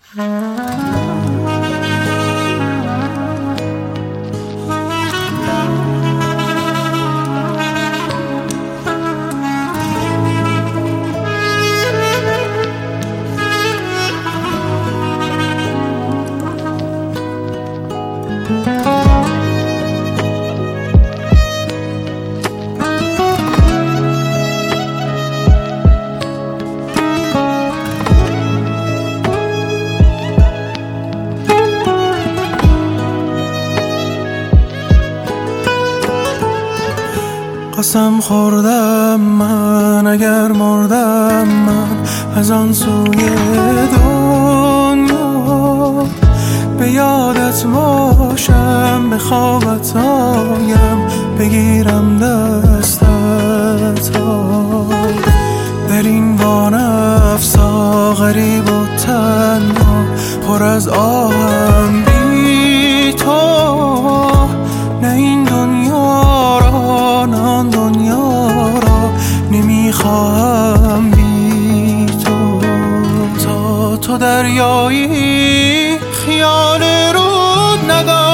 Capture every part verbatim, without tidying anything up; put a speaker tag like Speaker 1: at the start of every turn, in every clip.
Speaker 1: قسم خوردم من اگر مردم من از آن سوی دنیا، به یادت باشم، به خوابت آیم، بگیرم دستت ها. در این وانفسا غریب و تنها، پر از آهم بی تو، نه این دنیا را نه آن دنیا را نمیخواهم بی تو. تا تو دریایی خیال رود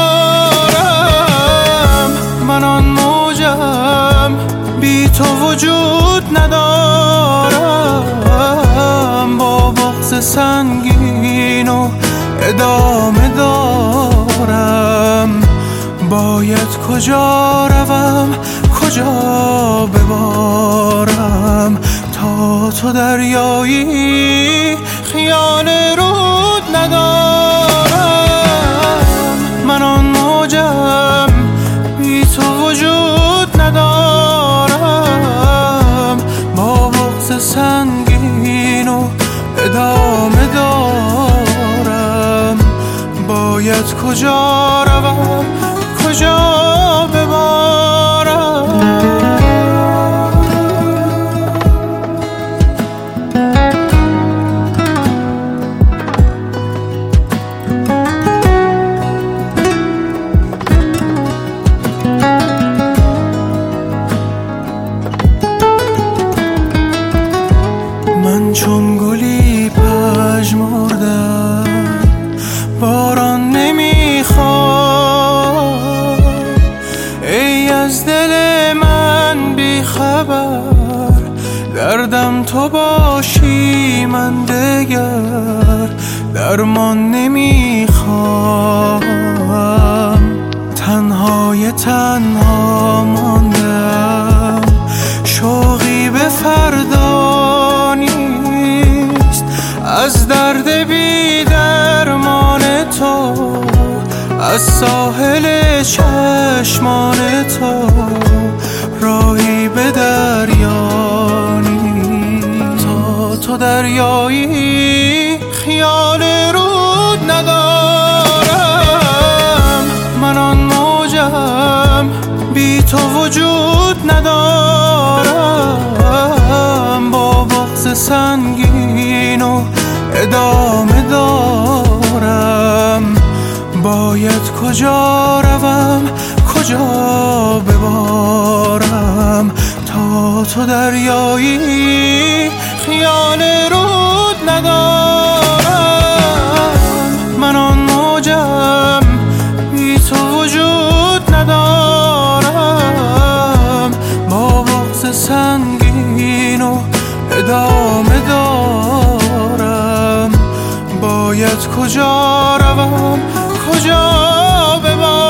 Speaker 1: ندارم، من آن موجم بی تو وجود ندارم. با بغض سنگین و ادامه دارم، باید کجا روم کجا ببارم. تا تو دریایی خیال رود ندارم، من آن موجم بی تو وجود ندارم. با بغض سنگین و ادامه دارم، باید کجا روم کجا ببارم. من چون گلی پژمردم، باران نمیخواد. ای از دل من بی خبر، دردم تو باشی، من دگر درمان نمیخوام. تنهای تنها ماندم، شوقی به فردا نیست. از درد بی درمان تو، از ساحل چشمان تو، راهی به دریا نیست. تا تو دریایی خیال رود ندارم، من آن موجم بی تو وجود ندارم. با بغض سنگین و ادامه دارم، باید کجا روم کجا ببارم. تا تو دریایی خیال رود ندارم، من آن موجم بی تو وجود ندارم. با بغض سنگین و ادامه دارم، باید کجا روم کجا ببارم.